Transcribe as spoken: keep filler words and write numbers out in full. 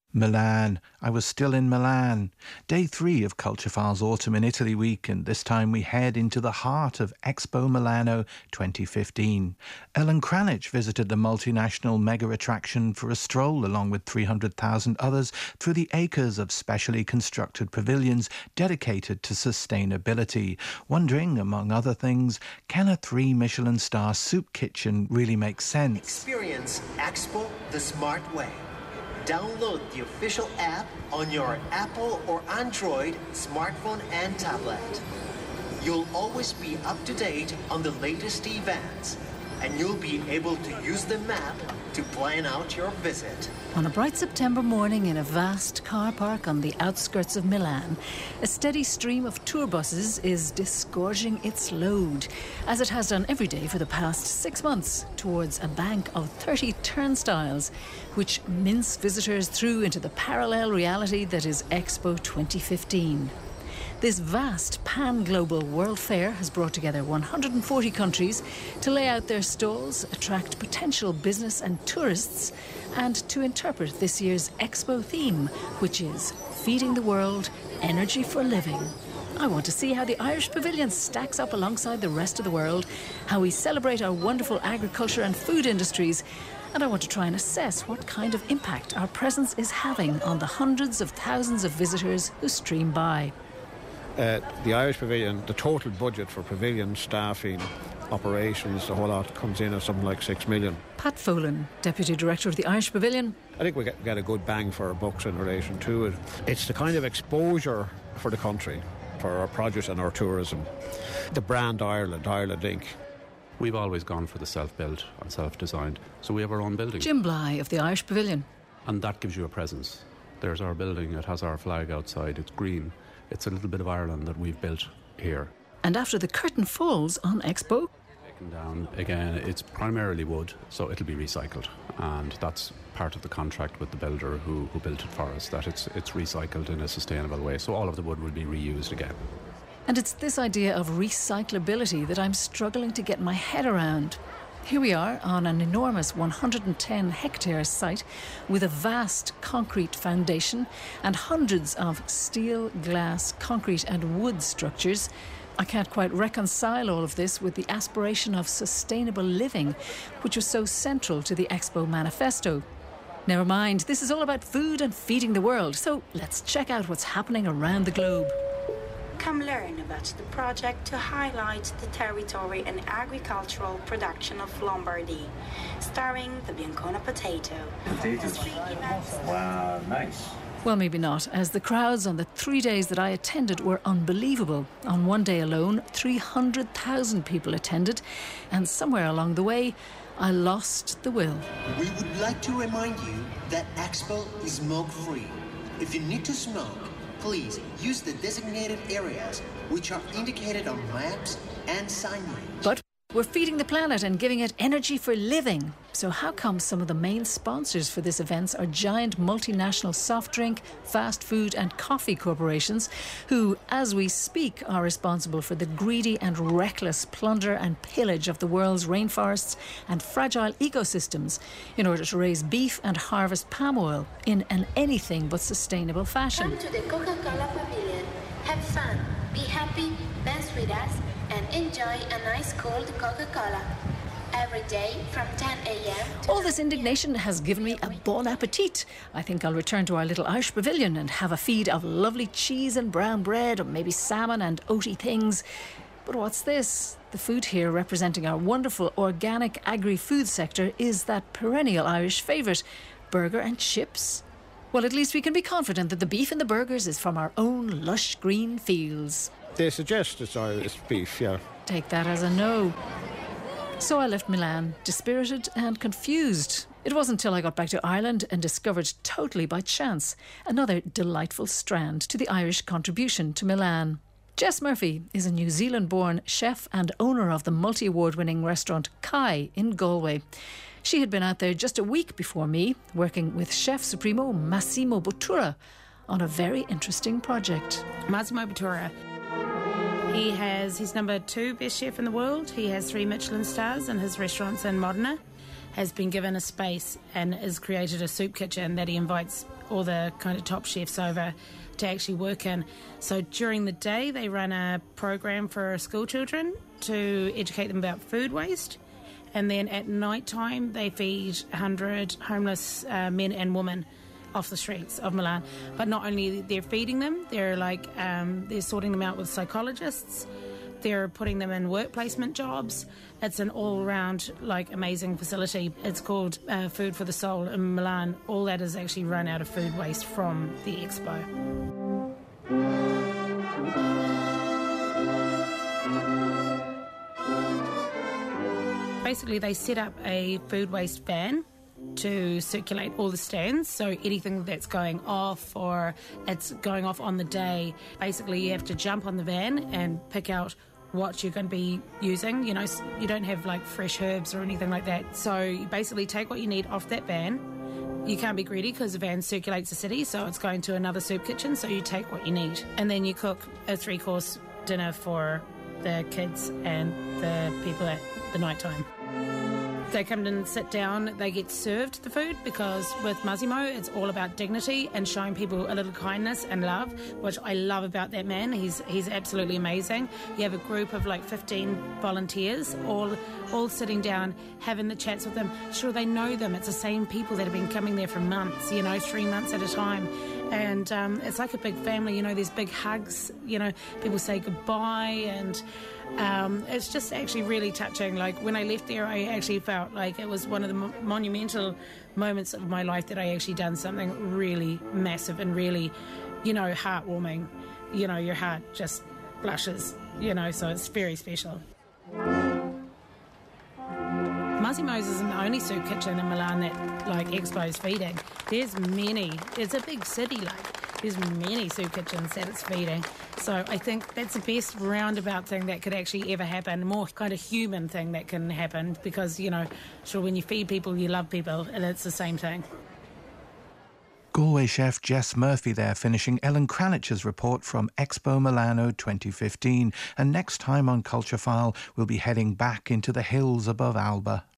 Milan. I was still in Milan. Day three of Culturephile's Autumn in Italy week, and this time we head into the heart of Expo Milano twenty fifteen. Ellen Kranich visited the multinational mega attraction for a stroll along with three hundred thousand others through the acres of specially constructed pavilions dedicated to sustainability, wondering, among other things, can a three Michelin star soup kitchen really make sense? Experience Expo the smart way. Download the official app on your Apple or Android smartphone and tablet. You'll always be up to date on the latest events, and you'll be able to use the map to plan out your visit. On a bright September morning in a vast car park on the outskirts of Milan, a steady stream of tour buses is disgorging its load, as it has done every day for the past six months, towards a bank of thirty turnstiles, which mince visitors through into the parallel reality that is Expo twenty fifteen. This vast pan-global World Fair has brought together one hundred forty countries to lay out their stalls, attract potential business and tourists, and to interpret this year's Expo theme, which is Feeding the World, Energy for Living. I want to see how the Irish Pavilion stacks up alongside the rest of the world, how we celebrate our wonderful agriculture and food industries, and I want to try and assess what kind of impact our presence is having on the hundreds of thousands of visitors who stream by. Uh, the Irish Pavilion, the total budget for pavilion staffing, operations, the whole lot comes in at something like six million. Pat Folan, Deputy Director of the Irish Pavilion. I think we get, get a good bang for our bucks in relation to it. It's the kind of exposure for the country, for our produce and our tourism. The brand Ireland, Ireland Incorporated. We've always gone for the self-built and self-designed, so we have our own building. Jim Bly of the Irish Pavilion. And that gives you a presence. There's our building, it has our flag outside, it's green. It's a little bit of Ireland that we've built here. And after the curtain falls on Expo, taken down again, it's primarily wood, so it'll be recycled, and that's part of the contract with the builder who, who built it for us, that it's it's recycled in a sustainable way, so all of the wood will be reused again. And it's this idea of recyclability that I'm struggling to get my head around. Here we are on an enormous one hundred ten hectare site with a vast concrete foundation and hundreds of steel, glass, concrete and wood structures. I can't quite reconcile all of this with the aspiration of sustainable living, which was so central to the Expo manifesto. Never mind, this is all about food and feeding the world, so let's check out what's happening around the globe. Come learn about the project to highlight the territory and agricultural production of Lombardy, starring the Biancona potato. Potatoes? Wow, nice. Well, maybe not, as the crowds on the three days that I attended were unbelievable. On one day alone, three hundred thousand people attended, and somewhere along the way, I lost the will. We would like to remind you that Expo is smoke-free. If you need to smoke, please use the designated areas which are indicated on maps and signage. But we're feeding the planet and giving it energy for living. So how come some of the main sponsors for this event are giant multinational soft drink, fast food and coffee corporations who, as we speak, are responsible for the greedy and reckless plunder and pillage of the world's rainforests and fragile ecosystems in order to raise beef and harvest palm oil in an anything but sustainable fashion? Come to the Coca-Cola Pavilion. Have fun, be happy, dance with us, and enjoy a nice cold Coca-Cola. Every day from ten a.m. All this indignation has given me a bon appetit. I think I'll return to our little Irish Pavilion and have a feed of lovely cheese and brown bread, or maybe salmon and oaty things. But what's this? The food here, representing our wonderful organic agri-food sector, is that perennial Irish favourite, burger and chips. Well, at least we can be confident that the beef in the burgers is from our own lush green fields. They suggest it's Irish beef, yeah. Take that as a no. So I left Milan, dispirited and confused. It wasn't until I got back to Ireland and discovered totally by chance another delightful strand to the Irish contribution to Milan. Jess Murphy is a New Zealand-born chef and owner of the multi-award-winning restaurant Kai in Galway. She had been out there just a week before me, working with Chef Supremo Massimo Bottura on a very interesting project. Massimo Bottura, he has, he's number two best chef in the world. He has three Michelin stars and his restaurants in Modena. Has been given a space and has created a soup kitchen that he invites all the kind of top chefs over to actually work in. So during the day, they run a program for school children to educate them about food waste. And then at night time, they feed one hundred homeless uh, men and women off the streets of Milan. But not only they're feeding them, they're like um, they're sorting them out with psychologists. They're putting them in work placement jobs. It's an all-round, like, amazing facility. It's called uh, Food for the Soul in Milan. All that is actually run out of food waste from the expo. Basically, they set up a food waste van to circulate all the stands, so anything that's going off or it's going off on the day, basically you have to jump on the van and pick out what you're going to be using. You know, you don't have like fresh herbs or anything like that, so you basically take what you need off that van. You can't be greedy because the van circulates the city, so it's going to another soup kitchen, so you take what you need and then you cook a three-course dinner for the kids and the people at the night time. They come in and sit down, they get served the food, because with Massimo it's all about dignity and showing people a little kindness and love, which I love about that man. He's he's absolutely amazing. You have a group of like fifteen volunteers all all sitting down having the chats with them. Sure, they know them, it's the same people that have been coming there for months, you know, three months at a time. And um, it's like a big family, you know, there's big hugs, you know, people say goodbye, and um, it's just actually really touching. Like when I left there, I actually felt like it was one of the mo- monumental moments of my life that I actually done something really massive and really, you know, heartwarming. You know, your heart just blushes, you know, so it's very special. Massimo's isn't the only soup kitchen in Milan that, like, Expo's feeding. There's many. It's a big city, like. There's many soup kitchens that it's feeding. So I think that's the best roundabout thing that could actually ever happen, more kind of human thing that can happen, because, you know, sure, when you feed people, you love people, and it's the same thing. Galway chef Jess Murphy there, finishing Ellen Kranich's report from Expo Milano twenty fifteen. And next time on Culture File, we'll be heading back into the hills above Alba.